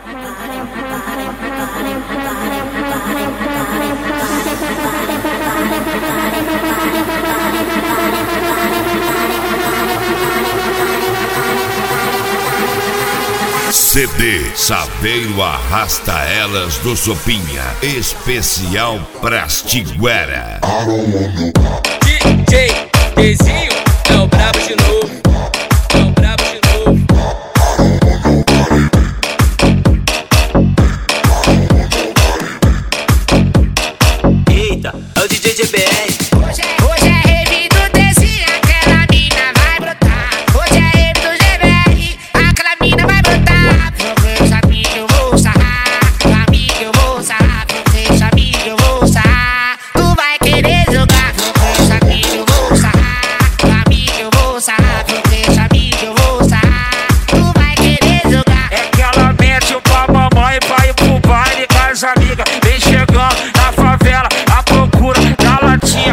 CD Saveiro Arrasta Elas do Sopinha, especial pras Tiguera. DJ Dezinho é o brabo de novo, é o brabo de novo. Eita, é o DJ GBR. Hoje é rave do Dezinho, aquela mina vai brotar. Hoje é rave do GBR, aquela mina vai brotar. Meus amigos eu vou sarrar, meu amigo eu vou sarrar, meus amigos eu vou sarrar. Tu vai querer jogar, meus amigos eu vou sarrar, meu amigo eu vou sarrar, meus amigos eu vou sarrar. Tu vai querer jogar. É que ela mete o pra mamãe pra ir pro baile com as amigas. Vem chegando na favela à procura da latinha.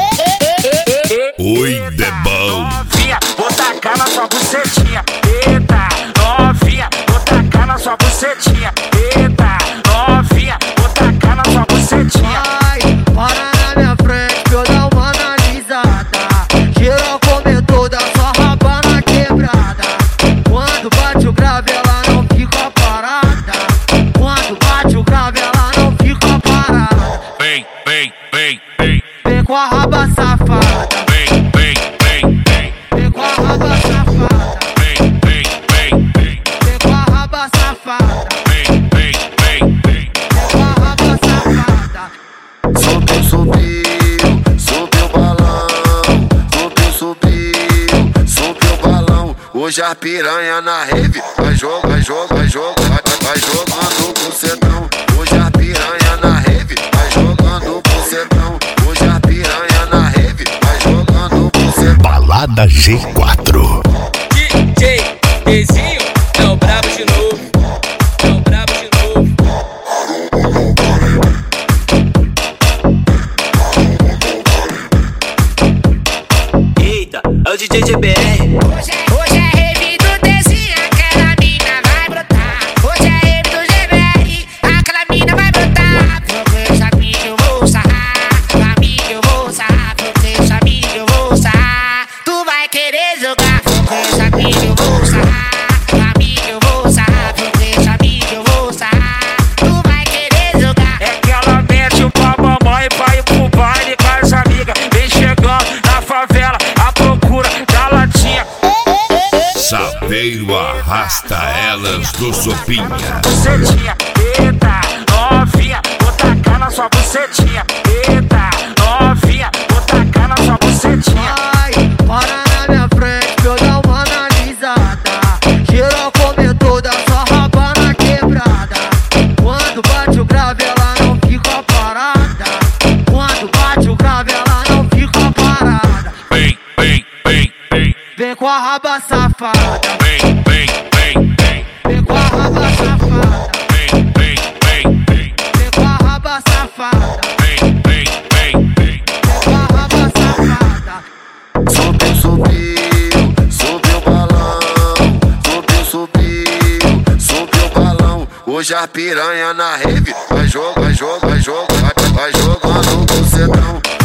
Oi, Debão. Novinha, vou tacar na sua bucetinha. Eita, novinha, vou tacar na sua bucetinha. Eita, novinha, vou tacar na sua bucetinha. Ai, para na minha frente que eu dar uma analisada. Geral come toda, só raba na quebrada. Quando bate o grave ela não fica parada. Quando bate o grave ela não fica parada. Vem. Vem com a raba safada. Vem. Vem com a raba safada. Vem. Vem com a raba safada. Vem com a raba safada. Subiu o balão. Subiu o balão. Hoje a piranha na rave vai jogando pro setão. Hoje a piranha na rave vai jogando pro setão. Hoje a piranha na rave vai jogando pro setão. Balada G4. DJ Dezinho é o brabo de novo, é o brabo de novo. Eita, é o DJ GBR. Hoje é rave do Dezinho, aquela mina vai brotar. Hoje é rave do GBR, aquela mina vai brotar. Meus amigos eu vou sarrar, meu amigo eu vou sarrar, meus amigos eu vou sarrar. Tu vai querer jogar, meus amigos eu vou sarrar, meu amigo eu vou sarrar, meus amigos eu vou sarrar. Tu vai querer jogar. É que ela mete o pra mamãe pra ir pro baile com as amigas. Vem chegando na favela à procura da latinha. Saveiro Arrasta Elas do Sopinha. Bucetinha, eita, novinha, vou tacar na sua bucetinha. Eita, novinha, vou tacar na sua bucetinha. Ai, para na minha frente que eu dar uma analisada. Geral come toda, só raba na quebrada. Quando bate o grave ela não fica parada. Quando bate o grave ela não fica parada. Vem. Vem com a raba safada. Vem. Vem com a raba safada. Vem. Vem com a raba safada. Vem com a raba safada. Subiu o balão. Subiu o balão. Hoje a piranha na rave vai jogando pro setão.